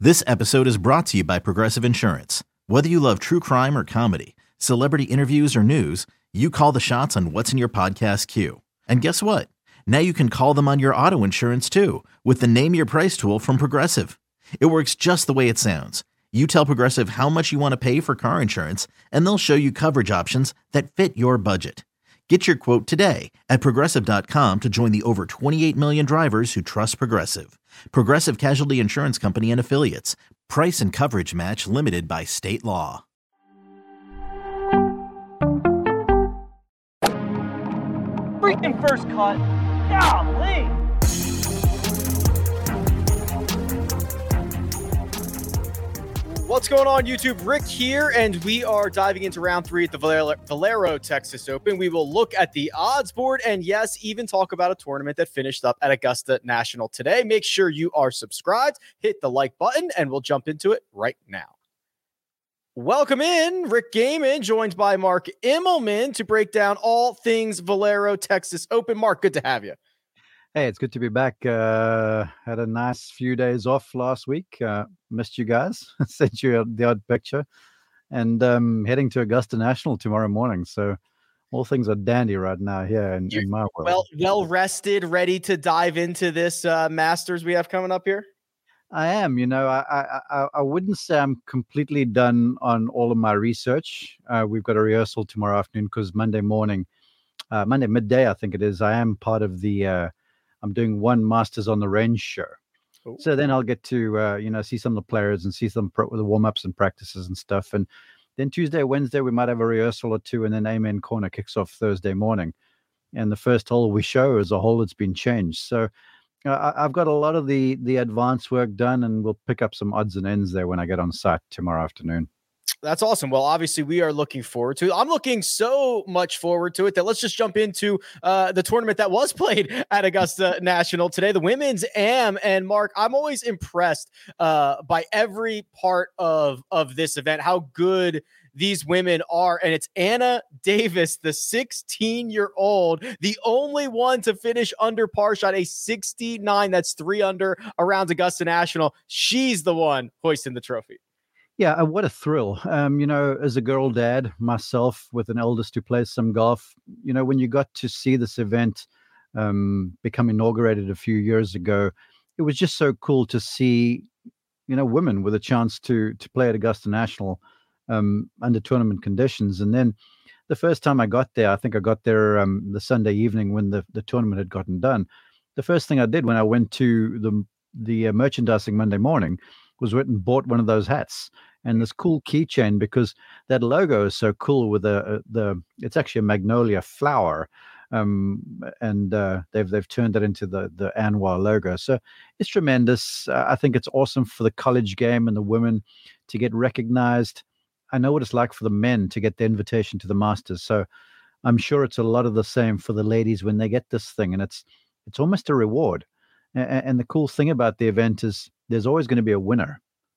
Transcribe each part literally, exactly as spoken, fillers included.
This episode is brought to you by Progressive Insurance. Whether you love true crime or comedy, celebrity interviews or news, you call the shots on what's in your podcast queue. And guess what? Now you can call them on your auto insurance too with the Name Your Price tool from Progressive. It works just the way it sounds. You tell Progressive how much you want to pay for car insurance, and they'll show you coverage options that fit your budget. Get your quote today at progressive dot com to join the over twenty-eight million drivers who trust Progressive. Progressive Casualty Insurance Company and Affiliates. Price and coverage match limited by state law. Freaking first cut. Golly. What's going on, YouTube? Rick here, and we are diving into round three at the Valero, Valero Texas Open. We will look at the odds board and, yes, even talk about a tournament that finished up at Augusta National today. Make sure you are subscribed, hit the like button, and we'll jump into it right now. Welcome in, Rick Gehman, joined by Mark Immelman to break down all things Valero Texas Open. Mark, good to have you. Hey, it's good to be back. Uh, had a nice few days off last week. Uh, missed you guys. Sent you the odd picture. And um, heading to Augusta National tomorrow morning. So all things are dandy right now here in, in my world. Well, well rested, ready to dive into this uh, Masters we have coming up here? I am. You know, I, I, I wouldn't say I'm completely done on all of my research. Uh, we've got a rehearsal tomorrow afternoon because Monday morning, uh, Monday midday, I think it is, I am part of the... Uh, I'm doing one Masters on the Range show. Ooh. So then I'll get to, uh, you know, see some of the players and see some pro- the warm-ups and practices and stuff. And then Tuesday, Wednesday, we might have a rehearsal or two. And then Amen Corner kicks off Thursday morning. And the first hole we show is a hole that's been changed. So uh, I've got a lot of the the advanced work done, and we'll pick up some odds and ends there when I get on site tomorrow afternoon. That's awesome. Well, obviously, we are looking forward to it. I'm looking so much forward to it that let's just jump into uh, the tournament that was played at Augusta National today, the Women's Am. And Mark, I'm always impressed uh, by every part of, of this event, how good these women are. And it's Anna Davis, the sixteen-year-old, the only one to finish under par, shot a sixty-nine. That's three under around Augusta National. She's the one hoisting the trophy. Yeah, uh, what a thrill. Um, you know, as a girl dad myself with an eldest who plays some golf, you know, when you got to see this event um, become inaugurated a few years ago, it was just so cool to see, you know, women with a chance to to play at Augusta National um, under tournament conditions. And then the first time I got there, I think I got there um, the Sunday evening when the, the tournament had gotten done. The first thing I did when I went to the, the uh, merchandising Monday morning was went and bought one of those hats and this cool keychain, because that logo is so cool with the, the it's actually a magnolia flower. Um, and uh, they've, they've turned it into the, the Anwar logo. So it's tremendous. Uh, I think it's awesome for the college game and the women to get recognized. I know what it's like for the men to get the invitation to the Masters. So I'm sure it's a lot of the same for the ladies when they get this thing, and it's, it's almost a reward. And, and the cool thing about the event is there's always going to be a winner,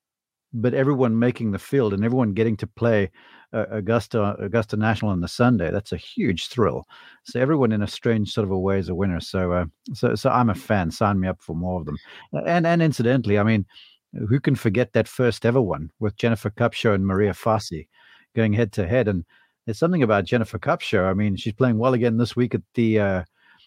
but everyone making the field and everyone getting to play uh, Augusta Augusta National on the Sunday, that's a huge thrill. So everyone in a strange sort of a way is a winner. So uh, so so I'm a fan. Sign me up for more of them. And and incidentally, I mean, who can forget that first ever one with Jennifer Kupcho and Maria Fassi going head to head? And there's something about Jennifer Kupcho. I mean, she's playing well again this week at the uh,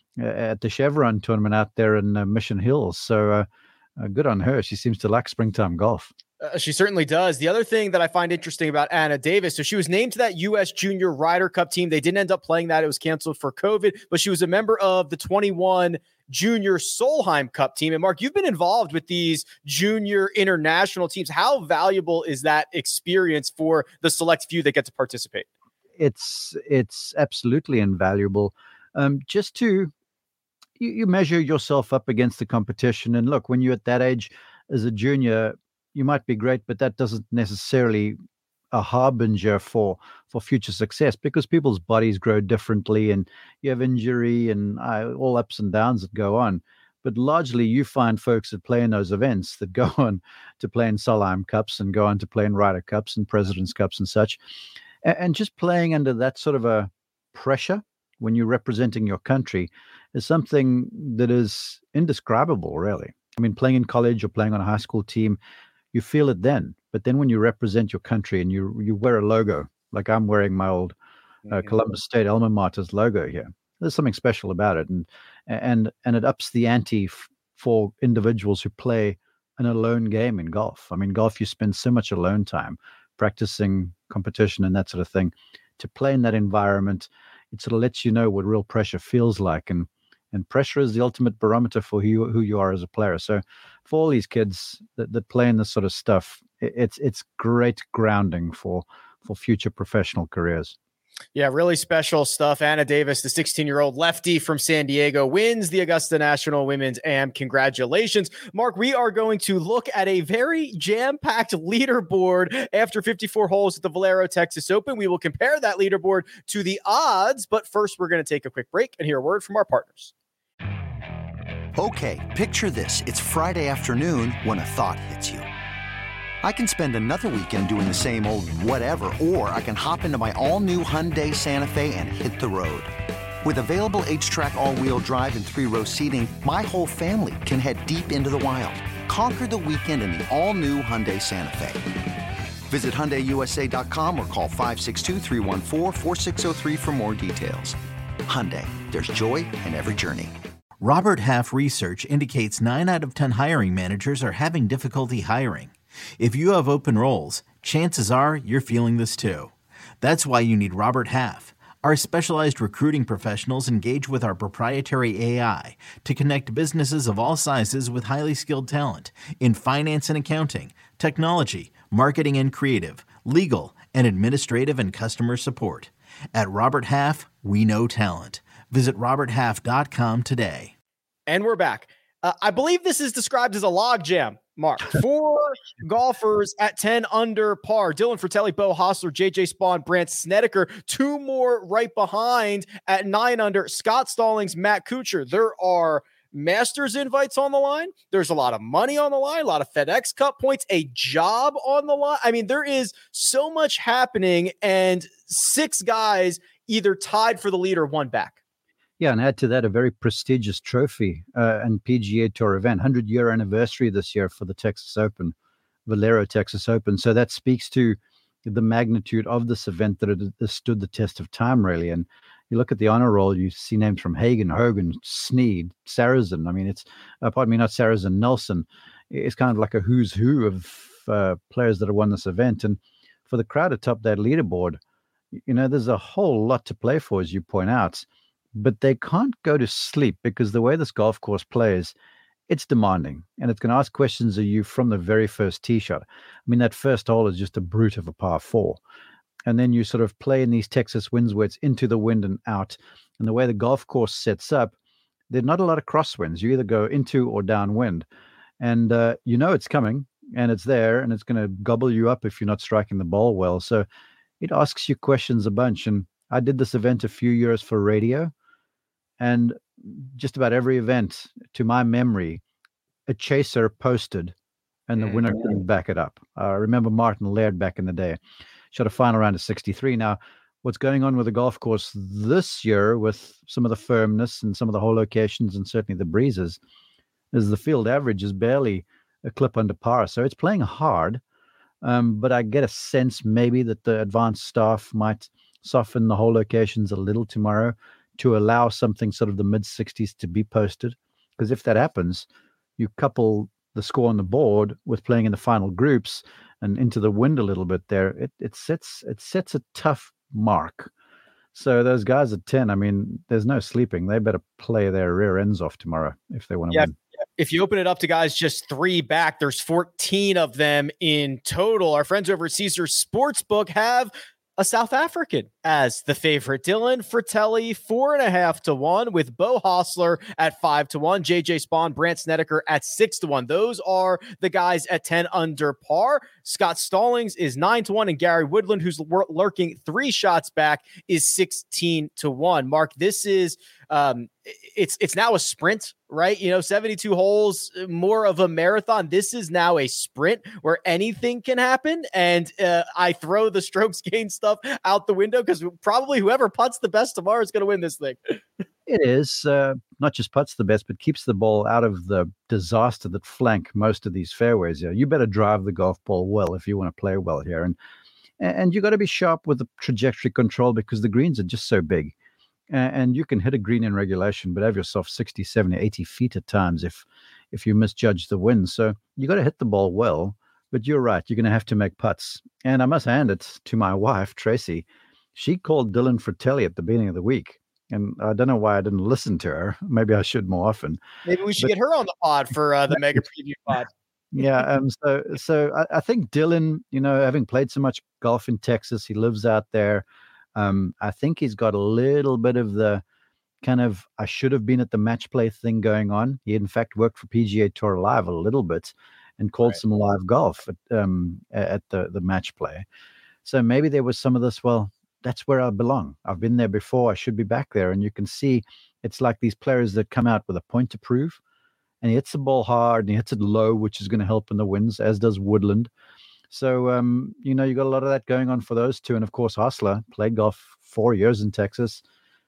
at the Chevron tournament out there in uh, Mission Hills. So uh, uh, good on her. She seems to like springtime golf. Uh, she certainly does. The other thing that I find interesting about Anna Davis, so she was named to that U S Junior Ryder Cup team. They didn't end up playing that. It was canceled for COVID, but she was a member of the twenty-one Junior Solheim Cup team. And Mark, you've been involved with these junior international teams. How valuable is that experience for the select few that get to participate? It's, it's absolutely invaluable. Um, just to, you, you measure yourself up against the competition. And look, when you're at that age as a junior, you might be great, but that doesn't necessarily a harbinger for for future success, because people's bodies grow differently and you have injury and uh, all ups and downs that go on. But largely you find folks that play in those events that go on to play in Solheim Cups and go on to play in Ryder Cups and President's Cups and such. And, and just playing under that sort of a pressure when you're representing your country is something that is indescribable, really. I mean, playing in college or playing on a high school team, you feel it then. But then when you represent your country and you you wear a logo, like I'm wearing my old uh, Mhm. Columbus State alma mater's logo here, there's something special about it, and and and it ups the ante f- for individuals who play an alone game in golf. I mean, golf, you spend so much alone time practicing competition and that sort of thing. To play in that environment, it sort of lets you know what real pressure feels like, and and pressure is the ultimate barometer for who you, who you are as a player. So for all these kids that, that play in this sort of stuff, it, it's it's great grounding for for future professional careers. Yeah, really special stuff. Anna Davis, the sixteen-year-old lefty from San Diego, wins the Augusta National Women's Am. Congratulations. Mark, we are going to look at a very jam-packed leaderboard after fifty-four holes at the Valero Texas Open. We will compare that leaderboard to the odds, but first we're going to take a quick break and hear a word from our partners. Okay, picture this. It's Friday afternoon when a thought hits you. I can spend another weekend doing the same old whatever, or I can hop into my all-new Hyundai Santa Fe and hit the road. With available H-Track all-wheel drive and three-row seating, my whole family can head deep into the wild. Conquer the weekend in the all-new Hyundai Santa Fe. Visit Hyundai U S A dot com or call five six two, three one four, four six zero three for more details. Hyundai, there's joy in every journey. Robert Half research indicates nine out of ten hiring managers are having difficulty hiring. If you have open roles, chances are you're feeling this too. That's why you need Robert Half. Our specialized recruiting professionals engage with our proprietary A I to connect businesses of all sizes with highly skilled talent in finance and accounting, technology, marketing and creative, legal, and administrative and customer support. At Robert Half, we know talent. Visit robert half dot com today. And we're back. Uh, I believe this is described as a log jam, Mark. Four golfers at ten under par. Dylan Fratelli, Beau Hossler, J J Spaun, Brandt Snedeker. Two more right behind at nine under. Scott Stallings, Matt Kuchar. There are Masters invites on the line. There's a lot of money on the line, a lot of FedEx Cup points, a job on the line. I mean, there is so much happening, and six guys either tied for the lead or one back. Yeah, and add to that a very prestigious trophy uh, and P G A Tour event, one hundred year anniversary this year for the Texas Open, Valero Texas Open. So that speaks to the magnitude of this event, that it has stood the test of time, really. And you look at the honor roll, you see names from Hagen, Hogan, Snead, Sarazen. I mean, it's, uh, pardon me, not Sarazen, Nelson. It's kind of like a who's who of uh, players that have won this event. And for the crowd atop that leaderboard, you know, there's a whole lot to play for, as you point out. But they can't go to sleep because the way this golf course plays, it's demanding, and it's going to ask questions of you from the very first tee shot. I mean, that first hole is just a brute of a par four. And then you sort of play in these Texas winds where it's into the wind and out. And the way the golf course sets up, there's not a lot of crosswinds. You either go into or downwind. And uh, you know it's coming, and it's there, and it's going to gobble you up if you're not striking the ball well. So it asks you questions a bunch. And I did this event a few years for radio. And just about every event, to my memory, a chaser posted and the mm-hmm. winner couldn't back it up. I uh, remember Martin Laird back in the day, shot a final round of sixty-three. Now, what's going on with the golf course this year with some of the firmness and some of the hole locations and certainly the breezes is the field average is barely a clip under par. So it's playing hard, um, but I get a sense maybe that the advanced staff might soften the hole locations a little tomorrow to allow something sort of the mid sixties to be posted. Because if that happens, you couple the score on the board with playing in the final groups and into the wind a little bit there, it it sets it sets a tough mark. So those guys at ten, I mean, there's no sleeping. They better play their rear ends off tomorrow if they want to yeah, win. If you open it up to guys just three back, there's fourteen of them in total. Our friends over at Caesars Sportsbook have a South African as the favorite. Dylan Fratelli, four and a half to one, with Beau Hossler at five to one, J J Spaun, Brandt Snedeker at six to one. Those are the guys at ten under par. Scott Stallings is nine to one, and Gary Woodland, who's lurking three shots back, is sixteen to one. Mark, this is um, it's it's now a sprint, right? You know, seventy-two holes, more of a marathon. This is now a sprint where anything can happen. And uh, I throw the strokes gain stuff out the window because probably whoever putts the best tomorrow is going to win this thing. It is uh, not just putts the best, but keeps the ball out of the disaster that flank most of these fairways here. You better drive the golf ball well if you want to play well here. And and you got to be sharp with the trajectory control because the greens are just so big. And you can hit a green in regulation, but have yourself sixty, seventy, eighty feet at times if if you misjudge the wind. So you got to hit the ball well, but you're right. You're going to have to make putts. And I must hand it to my wife, Tracy. She called Dylan Fratelli at the beginning of the week. And I don't know why I didn't listen to her. Maybe I should more often. Maybe we should but, get her on the pod for uh, the Mega Preview pod. yeah. Um. So, so I, I think Dylan, you know, having played so much golf in Texas, he lives out there. Um, I think he's got a little bit of the kind of I should have been at the match play thing going on. He, in fact, worked for P G A Tour Live a little bit and called right. some live golf at, um, at the, the match play. So maybe there was some of this, well, that's where I belong. I've been there before. I should be back there. And you can see it's like these players that come out with a point to prove. And he hits the ball hard and he hits it low, which is going to help in the winds, as does Woodland. So, um, you know, you got a lot of that going on for those two. And, of course, Hostler played golf four years in Texas.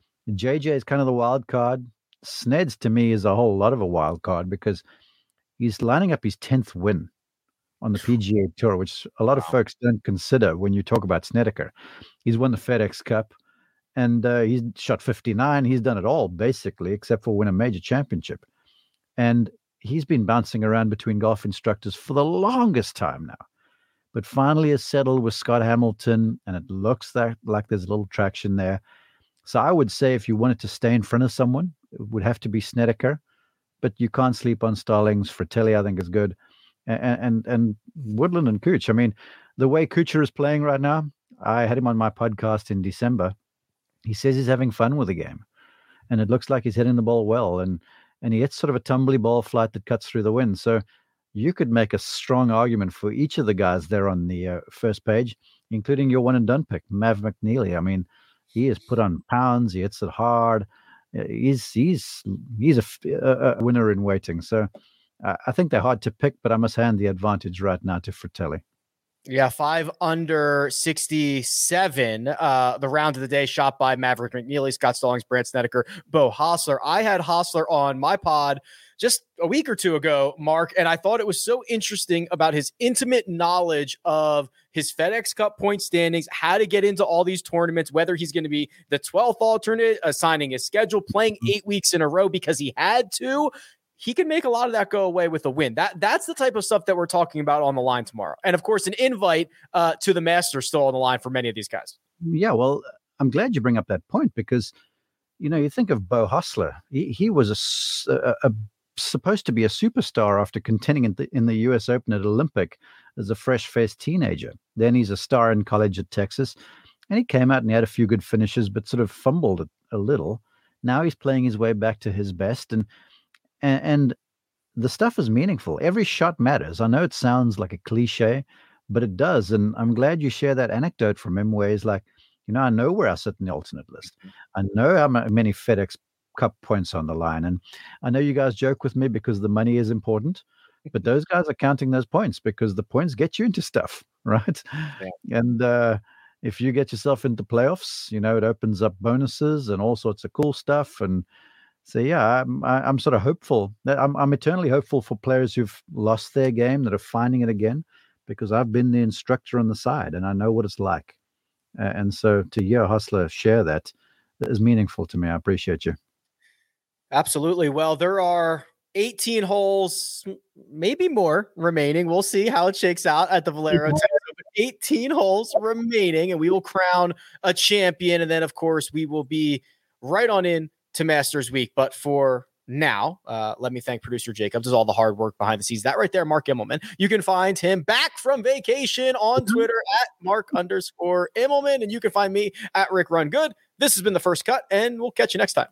J J is kind of the wild card. Sneds, to me, is a whole lot of a wild card because he's lining up his tenth win on the P G A Tour, which a lot of wow. folks don't consider when you talk about Snedeker. He's won the FedEx Cup, and uh, he's shot fifty-nine. He's done it all, basically, except for win a major championship. And he's been bouncing around between golf instructors for the longest time now. But finally has settled with Scott Hamilton, and it looks that, like there's a little traction there. So I would say if you wanted to stay in front of someone, it would have to be Snedeker. But you can't sleep on Stallings. Fratelli, I think, is good. And, and and Woodland and Cooch. I mean, the way Kuchar is playing right now, I had him on my podcast in December. He says he's having fun with the game. And it looks like he's hitting the ball well. And and he hits sort of a tumbly ball flight that cuts through the wind. So you could make a strong argument for each of the guys there on the uh, first page, including your one and done pick, Mav McNeely. I mean, he has put on pounds. He hits it hard. He's he's he's a, a winner in waiting. So uh, I think they're hard to pick, but I must hand the advantage right now to Fratelli. Yeah, five under sixty-seven. Uh, the round of the day shot by Maverick McNeely, Scott Stallings, Brandt Snedeker, Beau Hossler. I had Hossler on my pod just a week or two ago, Mark, and I thought it was so interesting about his intimate knowledge of his FedEx Cup point standings, how to get into all these tournaments, whether he's going to be the twelfth alternate, assigning his schedule, playing eight weeks in a row because he had to. He can make a lot of that go away with a win. That That's the type of stuff that we're talking about on the line tomorrow. And, of course, an invite uh, to the Masters still on the line for many of these guys. Yeah, well, I'm glad you bring up that point because, you know, you think of Beau Hossler. He, he was a, a, a supposed to be a superstar after contending in the, in the U S Open at Olympic as a fresh-faced teenager. Then he's a star in college at Texas. And he came out and he had a few good finishes, but sort of fumbled it a little. Now he's playing his way back to his best. And And, and the stuff is meaningful. Every shot matters. I know it sounds like a cliche, but it does. And I'm glad you share that anecdote from him where he's like, you know, I know where I sit in the alternate list. I know how many FedEx Cup points on the line. And I know you guys joke with me because the money is important, but those guys are counting those points because the points get you into stuff, right? Yeah. And uh, if you get yourself into playoffs, you know, it opens up bonuses and all sorts of cool stuff. And So, yeah, I'm, I'm sort of hopeful. that I'm, I'm eternally hopeful for players who've lost their game, that are finding it again, because I've been the instructor on the side and I know what it's like. Uh, and so to hear Hossler share that, that is meaningful to me. I appreciate you. Absolutely. Well, there are eighteen holes, maybe more remaining. We'll see how it shakes out at the Valero. eighteen holes remaining, and we will crown a champion. And then, of course, we will be right on in to Masters Week. But for now, uh, let me thank producer Jacob. Does all the hard work behind the scenes. That right there, Mark Immelman. You can find him back from vacation on Twitter at Mark underscore Immelman. And you can find me at Rick Run Good. This has been The First Cut, and we'll catch you next time.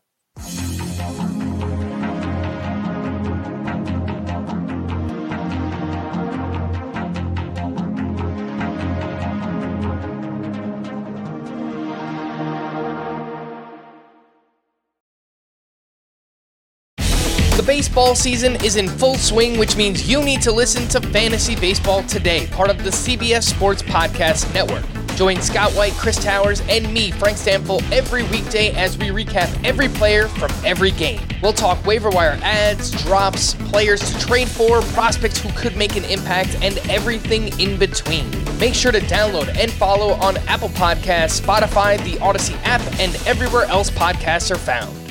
The baseball season is in full swing, which means you need to listen to Fantasy Baseball Today, part of the C B S Sports Podcast Network. Join Scott White, Chris Towers, and me, Frank Stample, every weekday as we recap every player from every game. We'll talk waiver wire ads, drops, players to trade for, prospects who could make an impact, and everything in between. Make sure to download and follow on Apple Podcasts, Spotify, the Odyssey app, and everywhere else podcasts are found.